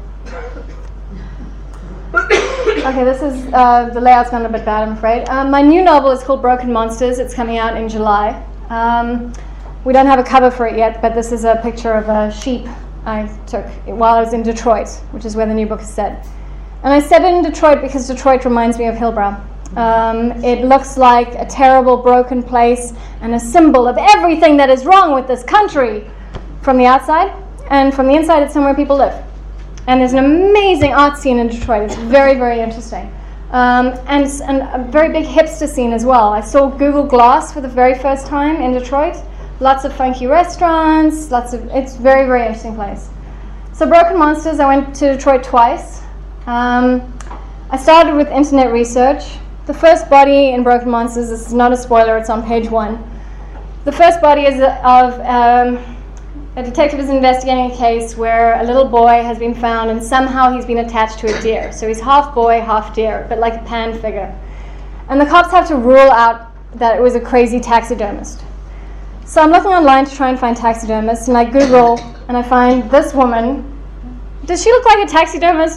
Okay, this is, uh, the layout's gone a bit bad, I'm afraid. Um, my new novel is called Broken Monsters. It's coming out in July. Um, we don't have a cover for it yet, but this is a picture of a sheep I took while I was in Detroit, which is where the new book is set. And I set it in Detroit because Detroit reminds me of Hillbrow. Um, it looks like a terrible, broken place and a symbol of everything that is wrong with this country from the outside, and from the inside, it's somewhere people live. And there's an amazing art scene in Detroit. It's very, very interesting. Um, and, and a very big hipster scene as well. I saw Google Glass for the very first time in Detroit. Lots of funky restaurants, lots of, it's a very, very interesting place. So Broken Monsters, I went to Detroit twice. Um, I started with internet research. The first body in Broken Monsters, this is not a spoiler, it's on page one. The first body is of um, a detective is investigating a case where a little boy has been found and somehow he's been attached to a deer. So he's half boy, half deer, but like a pan figure. And the cops have to rule out that it was a crazy taxidermist. So I'm looking online to try and find taxidermists, and I Google and I find this woman. Does she look like a taxidermist?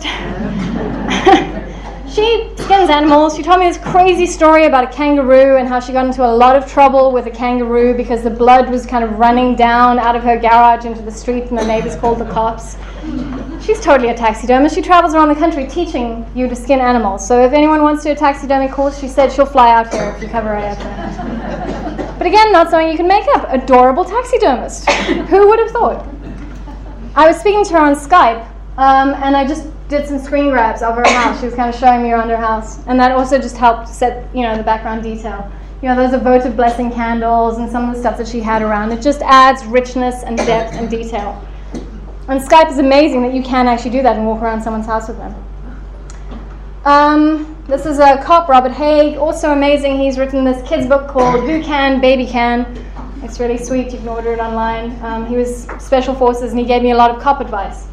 She skins animals. She told me this crazy story about a kangaroo and how she got into a lot of trouble with a kangaroo because the blood was kind of running down out of her garage into the street and the neighbors called the cops. She's totally a taxidermist. She travels around the country teaching you to skin animals. So if anyone wants to do a taxidermy course, she said she'll fly out here if you cover right out there. But again, not something you can make up. Adorable taxidermist. Who would have thought? I was speaking to her on Skype, um, and I just did some screen grabs of her house. She was kind of showing me around her house, and that also just helped set, you know, the background detail. You know, those are votive blessing candles and some of the stuff that she had around. It just adds richness and depth and detail. And Skype is amazing that you can actually do that and walk around someone's house with them. Um, this is a cop, Robert Haig, also amazing. He's written this kid's book called Who Can, Baby Can. It's really sweet. You can order it online. Um, he was Special Forces, and he gave me a lot of cop advice.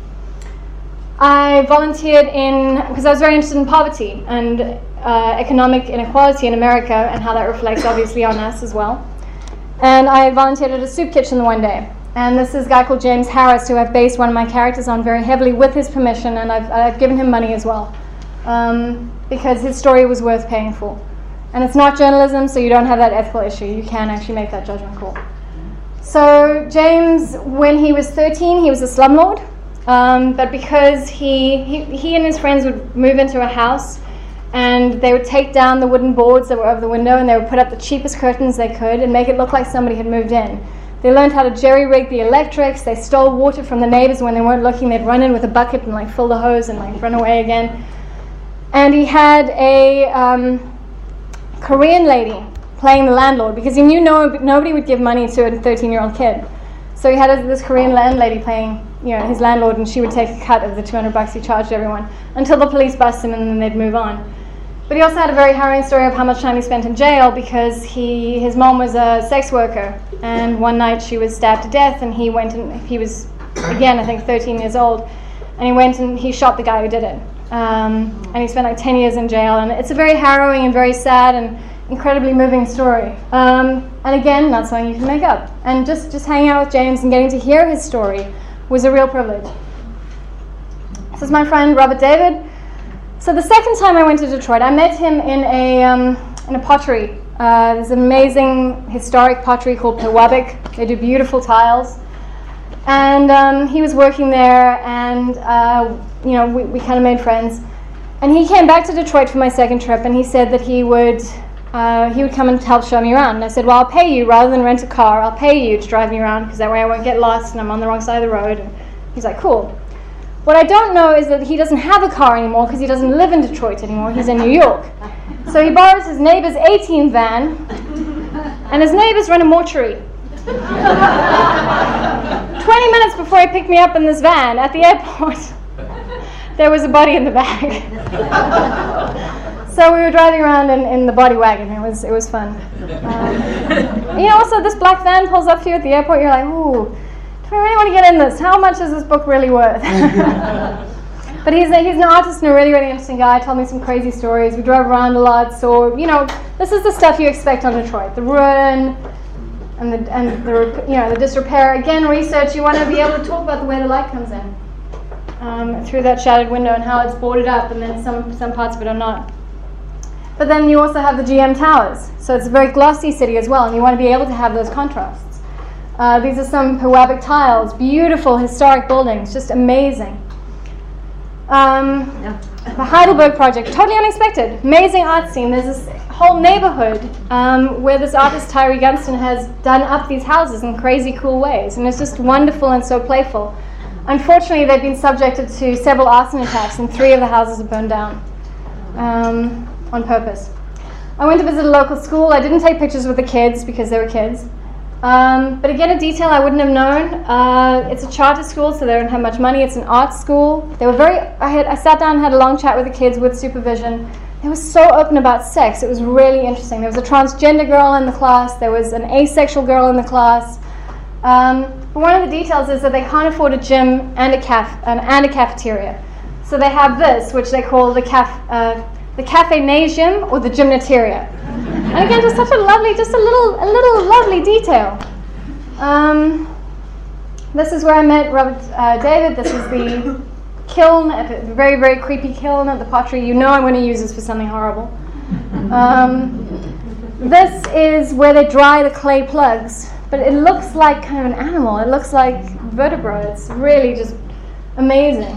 I volunteered in, because I was very interested in poverty and uh, economic inequality in America and how that reflects obviously on us as well. And I volunteered at a soup kitchen one day. And this is a guy called James Harris, who I've based one of my characters on very heavily with his permission, and I've, I've given him money as well, um, because his story was worth paying for. And it's not journalism, so you don't have that ethical issue. You can actually make that judgment call. So James, when he was thirteen, he was a slumlord. Um, but because he, he he and his friends would move into a house, and they would take down the wooden boards that were over the window, and they would put up the cheapest curtains they could and make it look like somebody had moved in. They learned how to jerry-rig the electrics. They stole water from the neighbors when they weren't looking. They'd run in with a bucket and like fill the hose and like run away again. And he had a um, Korean lady playing the landlord, because he knew no, nobody would give money to a thirteen-year-old kid. So he had a, this Korean landlady playing, you know, his landlord, and she would take a cut of the two hundred bucks he charged everyone until the police busted him, and then they'd move on. But he also had a very harrowing story of how much time he spent in jail, because he his mom was a sex worker, and one night she was stabbed to death, and he went and he was, again, I think thirteen years old, and he went and he shot the guy who did it. Um, and he spent like ten years in jail, and it's a very harrowing and very sad and incredibly moving story. Um, and again, not something you can make up. And just, just hanging out with James and getting to hear his story was a real privilege. This is my friend Robert David. So the second time I went to Detroit, I met him in a um, in a pottery. Uh, there's an amazing historic pottery called Pewabic. They do beautiful tiles. And um, he was working there, and uh, you know, we, we kind of made friends. And he came back to Detroit for my second trip, and he said that he would uh, he would come and help show me around. And I said, well, I'll pay you rather than rent a car. I'll pay you to drive me around, because that way I won't get lost and I'm on the wrong side of the road. And he's like, cool. What I don't know is that he doesn't have a car anymore, because he doesn't live in Detroit anymore. He's in New York. So he borrows his neighbor's eighteen van, and his neighbors run a mortuary. Twenty minutes before he picked me up in this van at the airport, there was a body in the bag. So we were driving around in, in the body wagon. It was it was fun. Um, you know, also this black van pulls up to you at the airport. You're like, ooh, do I really want to get in this? How much is this book really worth? But he's, a, he's an artist and a really, really interesting guy. Told me some crazy stories. We drove around a lot, saw, you know, this is the stuff you expect on Detroit. The ruin and the, and the, you know, the disrepair. Again, research, you want to be able to talk about the way the light comes in um, through that shattered window and how it's boarded up, and then some, some parts of it are not. But then you also have the G M Towers. So it's a very glossy city as well, and you want to be able to have those contrasts. Uh, these are some Pewabic tiles, beautiful historic buildings, just amazing. Um, the Heidelberg project, totally unexpected, amazing art scene. There's this whole neighborhood um, where this artist Tyree Gunston has done up these houses in crazy cool ways, and it's just wonderful and so playful. Unfortunately, they've been subjected to several arson attacks, and three of the houses are burned down um, on purpose. I went to visit a local school. I didn't take pictures with the kids because they were kids. Um, but again, a detail I wouldn't have known. Uh, it's a charter school, so they don't have much money. It's an art school. They were very. I had. I sat down and had a long chat with the kids with supervision. They were so open about sex. It was really interesting. There was a transgender girl in the class. There was an asexual girl in the class. Um, but one of the details is that they can't afford a gym and a caf and, and a cafeteria. So they have this, which they call the caf uh, the cafe-nasium or the gymnateria. And again, just such a lovely, just a little, a little lovely detail. Um, this is where I met Robert uh, David. This is the kiln, at a very, very creepy kiln at the pottery. You know I'm going to use this for something horrible. Um, this is where they dry the clay plugs, but it looks like kind of an animal. It looks like vertebra. It's really just amazing.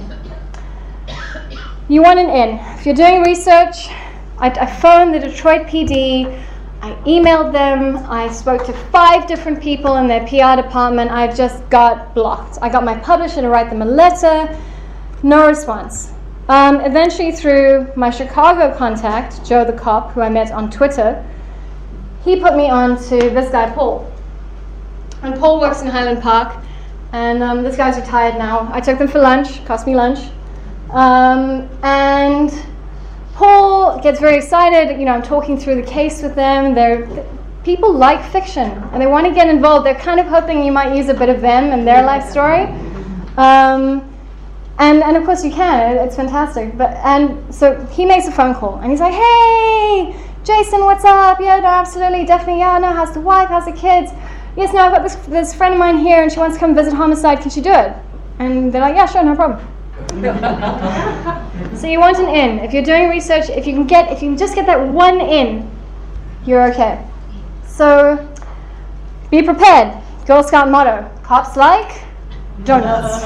You want an in. If you're doing research, I, I phoned the Detroit P D, I emailed them, I spoke to five different people in their P R department. I just got blocked. I got my publisher to write them a letter, no response. Um, eventually, through my Chicago contact, Joe the cop, who I met on Twitter, he put me on to this guy, Paul. And Paul works in Highland Park, and um, this guy's retired now. I took them for lunch, cost me lunch. Um, and Paul gets very excited. You know, I'm talking through the case with them. They're, people like fiction, and they want to get involved. They're kind of hoping you might use a bit of them and their life story. Um, and, and of course you can. It's fantastic. But and so he makes a phone call, and he's like, "Hey, Jason, what's up? Yeah, no, absolutely, definitely. Yeah, no, how's the wife? How's the kids? Yes, no, I've got this, this friend of mine here, and she wants to come visit Homicide. Can she do it?" And they're like, "Yeah, sure, no problem." So you want an in. If you're doing research, if you can get, if you can just get that one in, you're okay. So be prepared. Girl Scout motto: cops like donuts.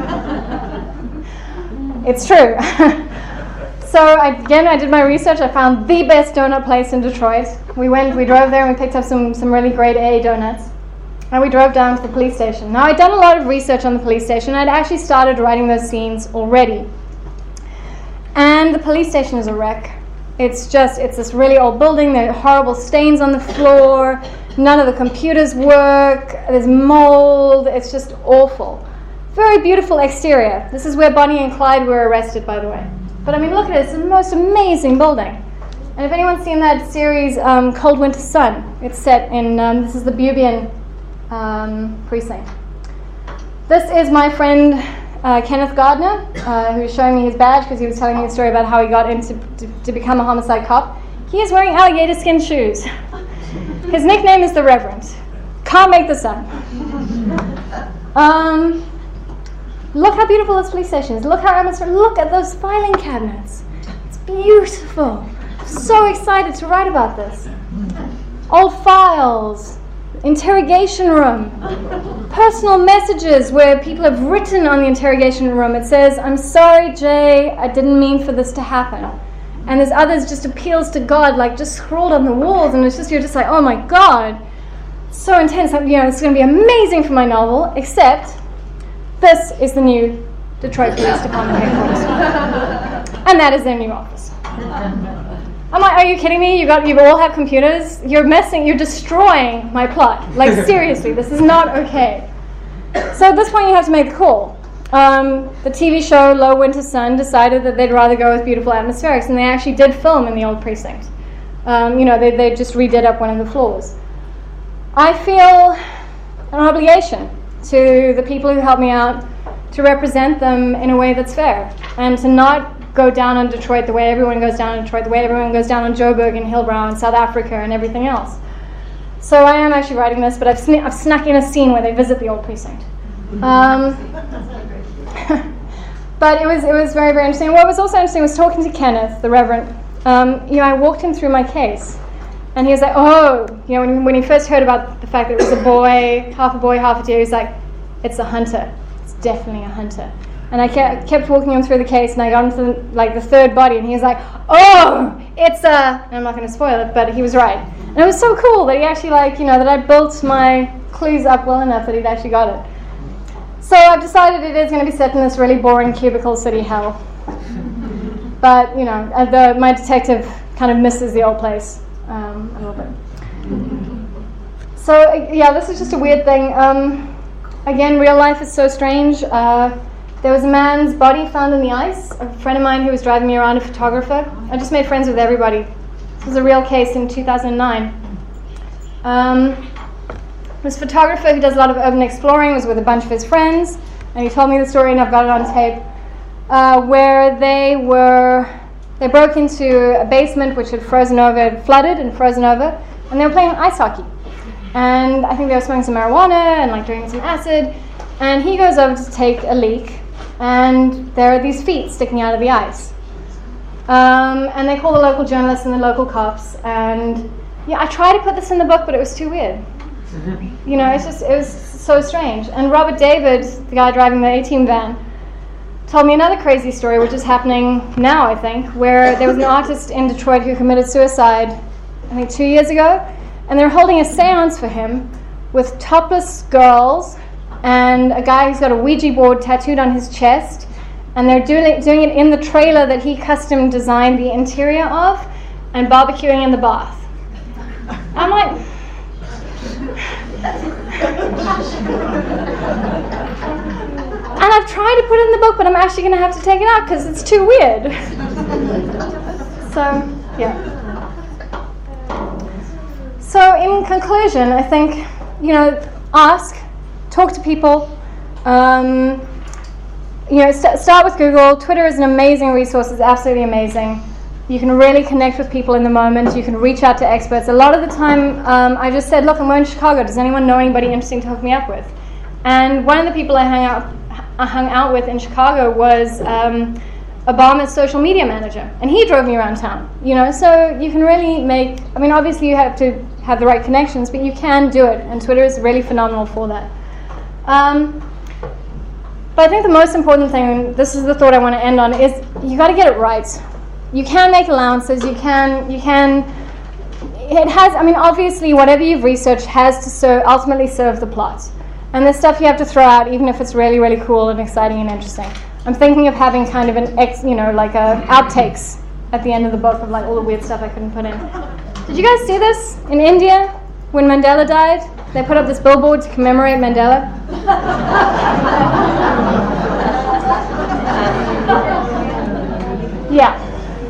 It's true. So I, again, I did my research. I found the best donut place in Detroit. We went, we drove there, and we picked up some some really great A donuts. And we drove down to the police station. Now, I'd done a lot of research on the police station. I'd actually started writing those scenes already. And the police station is a wreck. It's just, it's this really old building. There are horrible stains on the floor. None of the computers work. There's mold. It's just awful. Very beautiful exterior. This is where Bonnie and Clyde were arrested, by the way. But I mean, look at it. It's the most amazing building. And if anyone's seen that series, um, Cold Winter Sun, it's set in, um, this is the Bubian Um, precinct. This is my friend uh, Kenneth Gardner, uh, who was showing me his badge because he was telling me a story about how he got into to, to become a homicide cop. He is wearing alligator skin shoes. His nickname is the Reverend. Can't make this up. Um, look how beautiful this police station is. Look how atmospheric. Look at those filing cabinets. It's beautiful. I'm so excited to write about this. Old files. Interrogation room, personal messages where people have written on the interrogation room. It says, "I'm sorry, Jay, I didn't mean for this to happen." And there's others just appeals to God, like just scrawled on the walls, and it's just, you're just like, oh my God, it's so intense. You know, it's going to be amazing for my novel, except this is the new Detroit Police Department headquarters. And that is their new office. I'm like, are you kidding me? You got, you all have computers? You're messing, you're destroying my plot. Like, seriously, this is not okay. So at this point, you have to make the call. Um, the T V show Low Winter Sun decided that they'd rather go with beautiful atmospherics, and they actually did film in the old precinct. Um, you know, they, they just redid up one of the floors. I feel an obligation to the people who helped me out to represent them in a way that's fair, and to not go down on Detroit the way everyone goes down on Detroit, the way everyone goes down on Joburg and Hillbrow and South Africa and everything else. So I am actually writing this, but I've, sn- I've snuck in a scene where they visit the old precinct. Um, but it was it was very, very interesting. What was also interesting was talking to Kenneth, the Reverend. Um, you know, I walked him through my case, and he was like, oh, you know, when, when he first heard about the fact that it was a boy, half a boy, half a deer, he was like, it's a hunter. It's definitely a hunter. And I kept, kept walking him through the case, and I got into the, like the third body, and he was like, oh, it's a, and I'm not going to spoil it, but he was right. And it was so cool that he actually, like, you know, that I built my clues up well enough that he'd actually got it. So I've decided it is going to be set in this really boring cubicle city hell. But, you know, uh, the, my detective kind of misses the old place um, a little bit. So, uh, yeah, this is just a weird thing. Um, again, real life is so strange. Uh, there was a man's body found in the ice. A friend of mine who was driving me around, a photographer. I just made friends with everybody. This was a real case in two thousand nine. Um, this photographer who does a lot of urban exploring was with a bunch of his friends, and he told me the story, and I've got it on tape, uh, where they were, they broke into a basement which had frozen over, had flooded and frozen over, and they were playing ice hockey. And I think they were smoking some marijuana and like drinking some acid, and he goes over to take a leak, and there are these feet sticking out of the ice. Um, and they call the local journalists and the local cops, and yeah, I tried to put this in the book, but it was too weird. You know, it's just, it was so strange. And Robert David, the guy driving the A-Team van, told me another crazy story, which is happening now, I think, where there was an artist in Detroit who committed suicide, I think two years ago, and they were holding a seance for him with topless girls and a guy who's got a Ouija board tattooed on his chest, and they're doing it, doing it in the trailer that he custom designed the interior of, and barbecuing in the bath. I'm like... And I've tried to put it in the book, but I'm actually going to have to take it out because it's too weird. So, yeah. So, in conclusion, I think, you know, ask, talk to people. Um, you know, st- start with Google. Twitter is an amazing resource. It's absolutely amazing. You can really connect with people in the moment. You can reach out to experts. A lot of the time, um, I just said, look, I'm going to Chicago. Does anyone know anybody interesting to hook me up with? And one of the people I hung out, I hung out with in Chicago was um, Obama's social media manager. And he drove me around town. You know, so you can really make, I mean, obviously you have to have the right connections, but you can do it. And Twitter is really phenomenal for that. Um, but I think the most important thing, and this is the thought I want to end on, is you got to get it right. You can make allowances, you can, you can, it has, I mean, obviously whatever you've researched has to serve, ultimately serve the plot. And there's stuff you have to throw out, even if it's really, really cool and exciting and interesting. I'm thinking of having kind of an, ex, you know, like a outtakes at the end of the book of like all the weird stuff I couldn't put in. Did you guys see this? In India, when Mandela died, they put up this billboard to commemorate Mandela. Yeah.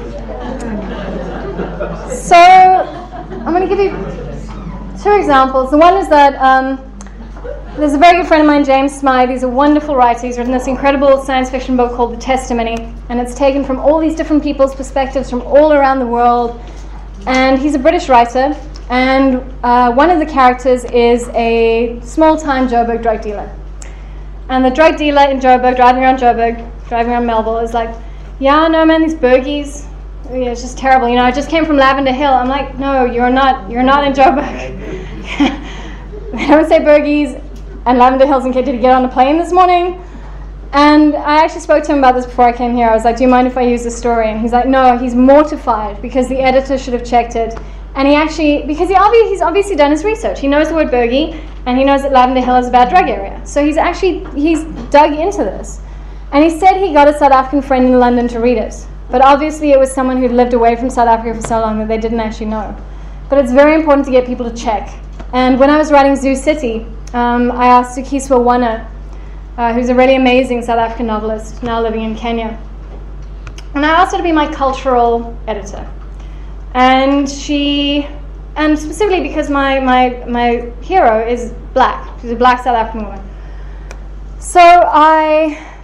So, I'm going to give you two examples. The one is that um, there's a very good friend of mine, James Smythe. He's a wonderful writer. He's written this incredible science fiction book called The Testimony, and it's taken from all these different people's perspectives from all around the world. And he's a British writer, and uh, one of the characters is a small-time Joburg drug dealer. And the drug dealer in Joburg, driving around Joburg, driving around Melville, is like, yeah, no man, these bogies, yeah, it's just terrible. You know, I just came from Lavender Hill. I'm like, no, you're not. You're not in Joburg. They don't say Bergies and Lavender Hills. And did you get on a plane this morning? And I actually spoke to him about this before I came here. I was like, do you mind if I use this story? And he's like, no. He's mortified because the editor should have checked it. And he actually, because he obviously, he's obviously done his research. He knows the word Bergie, and he knows that Lavender Hill is a bad drug area. So he's actually he's dug into this. And he said he got a South African friend in London to read it. But obviously it was someone who'd lived away from South Africa for so long that they didn't actually know. But it's very important to get people to check. And when I was writing Zoo City, um, I asked Sukiswa Wana, uh, who's a really amazing South African novelist, now living in Kenya. And I asked her to be my cultural editor. And she, and specifically because my, my, my hero is black. She's a black South African woman. So I...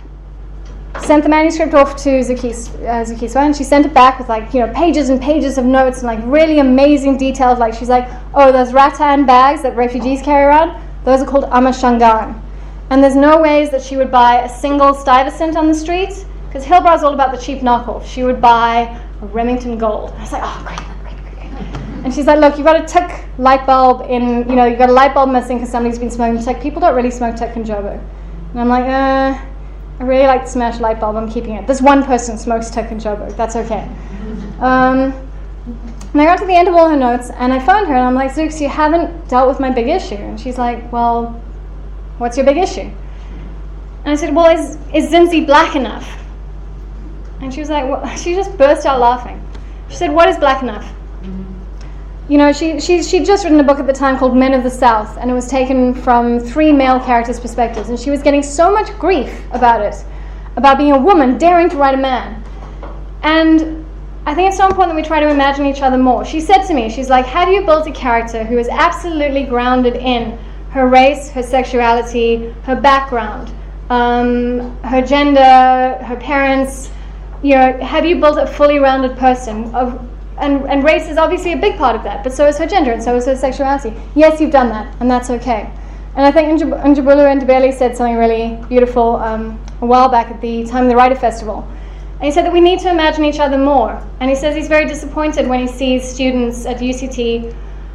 sent the manuscript off to Zakis, uh, Zakiswa, and she sent it back with like, you know, pages and pages of notes and like really amazing details. Like she's like, oh, those rattan bags that refugees carry around, those are called amashangan. And there's no ways that she would buy a single Stuyvesant on the street, because Hillbrow is all about the cheap knockoff. She would buy a Remington Gold. I was like, oh, great, great, great, great. And she's like, look, you've got a tick light bulb in, you know, you've got a light bulb missing because somebody's been smoking tick. People don't really smoke tick in Joburg. And I'm like, uh, I really like the smash light bulb, I'm keeping it. This one person smokes tick in Joburg, that's okay. Um, and I got to the end of all her notes, and I phoned her, and I'm like, Zooks, you haven't dealt with my big issue. And she's like, well, what's your big issue? And I said, well, is, is Zinzi black enough? And she was like, well, she just burst out laughing. She said, what is black enough? Mm-hmm. You know, she, she, she'd just written a book at the time called Men of the South, and it was taken from three male characters' perspectives, and she was getting so much grief about it, about being a woman daring to write a man. And I think it's so important that we try to imagine each other more. She said to me, she's like, have you built a character who is absolutely grounded in her race, her sexuality, her background, um, her gender, her parents? You know, have you built a fully rounded person? Of, and, and race is obviously a big part of that, but so is her gender and so is her sexuality. Yes, you've done that, and that's okay. And I think Njab- Njabulu Ndebele said something really beautiful um, a while back at the time of the Writer Festival. And he said that we need to imagine each other more. And he says he's very disappointed when he sees students at U C T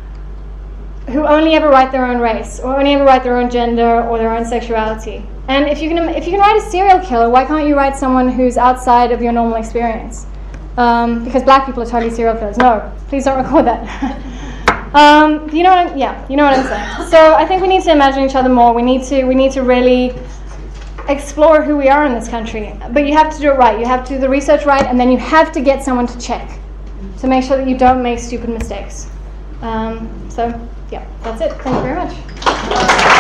who only ever write their own race, or only ever write their own gender or their own sexuality. And if you can, if you can write a serial killer, why can't you write someone who's outside of your normal experience? Um, because black people are totally serial killers. No, please don't record that. um, you know what I'm, yeah, you know what I'm saying. So I think we need to imagine each other more. We need to, we need to really explore who we are in this country. But you have to do it right. You have to do the research right, and then you have to get someone to check to make sure that you don't make stupid mistakes. Um, so. Yeah, that's it. Thank you very much.